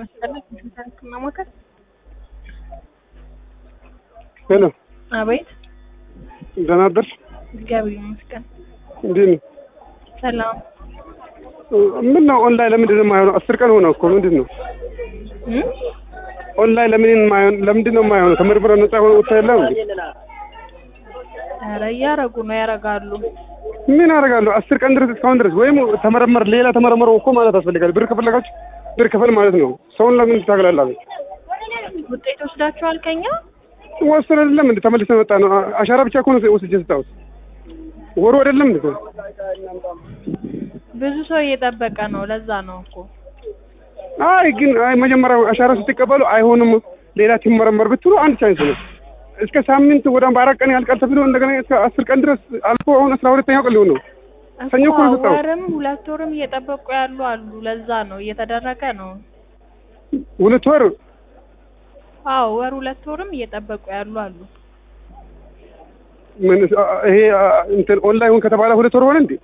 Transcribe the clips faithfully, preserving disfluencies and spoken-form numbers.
ሄሎ አቤት ደህና አደርሽ? እግዚአብሔር ይመስገን። እንዴት ነው? ሰላም። ምን ነው ኦንላይን ለምንድን ነው የማይሆነው? አስር ቀን ሆነ እኮ ምንድን ነው? እም ኦንላይን ለምን የማይሆን ለምንድን ነው የማይሆነው? ተመርምረው ነፃ ሆኖ ወጥቶ የለም እንዴ? ኧረ እያደረጉ ነው ያደርጋሉ። ምን አደርጋለሁ? አስር ቀን ድረስ እስካሁን ድረስ ወይም ተመረመር ሌላ ተመረመረው እኮ ማለት ያስፈልጋል። ብር ከፈለጋችሁ ብር ክፈል ማለት ነው። ሰውን ለምን ታገላላችሁ? ውጤት ወስዳችኋል ከኛ? ወሰን አይደለም እንዴ ተመልሰን መጣ ነው። አሻራ ብቻ እኮ ነው ወስጄ ስታውስ ወሩ አይደለም እንዴ? ብዙ ሰው እየጠበቀ ነው። ለዛ ነው እኮ። አይ ግን አይ መጀመሪያ አሻራ ስትቀበሉ አይሆንም ሌላ ትመረመር ብትሉ አንድ ቻንስ ነው። እስከ ሳምንት ወደ በአራት ቀን ያልቃል ተብሎ እንደገና እስከ አስር ቀን ድረስ አልፎ አሁን አስራ ሁለተኛው ቀን ሊሆን ነው። ሰኞ እኮ ነው የሰጠው። ወርም ሁለት ወርም እየጠበቁ ያሉ አሉ። ለዛ ነው እየተደረገ ነው። ሁለት ወር አዎ ወር ሁለት ወርም እየጠበቁ ያሉ አሉ። ምን ይሄ እንትን ኦንላይን ከተባለ ሁለት ወር ሆነ እንዴ?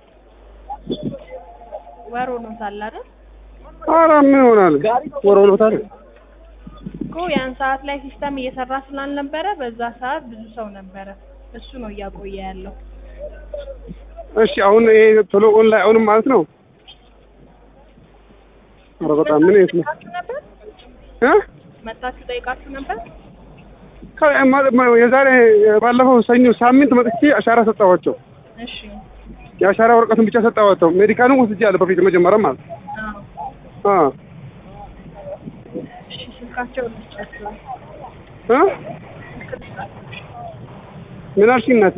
ወር ሆኖታል አይደል? ኧረ ምን ሆናል? ወር ሆኖታል እኮ ያን ሰዓት ላይ ሲስተም እየሰራ ስላልነበረ በዛ ሰዓት ብዙ ሰው ነበረ። እሱ ነው እያቆየ ያለው። እሺ አሁን ይሄ ቶሎ ኦንላይን አሁንም ማለት ነው። ኧረ በጣም ምን ይስማ እ መጣችሁ ጠይቃችሁ ነበር? የዛሬ ባለፈው ሰኞ ሳምንት መጥቼ አሻራ ሰጣኋቸው። እሺ የአሻራ ወረቀቱን ብቻ ሰጣኋቸው። ሜዲካሉን ወስጃለሁ በፊት መጀመሪያ ማለት አዎ አዎ እሺ ስልካቸው ልትጨርሱ እ ምን አልሽኝ እናቴ?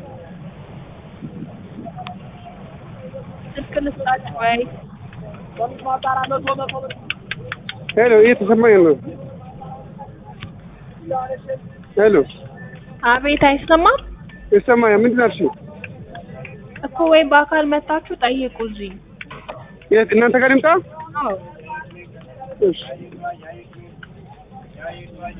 ስልክ ልስጣችሁ ወይ? ሄሎ እየተሰማኝ ነው። ሄሎ አቤት አይሰማም? ይሰማኛል። ምንድን ነው አልሽኝ? እኮ ወይ በአካል መታችሁ ጠይቁ እዚህ። የት እናንተ ጋር ልምጣ? አዎ እሺ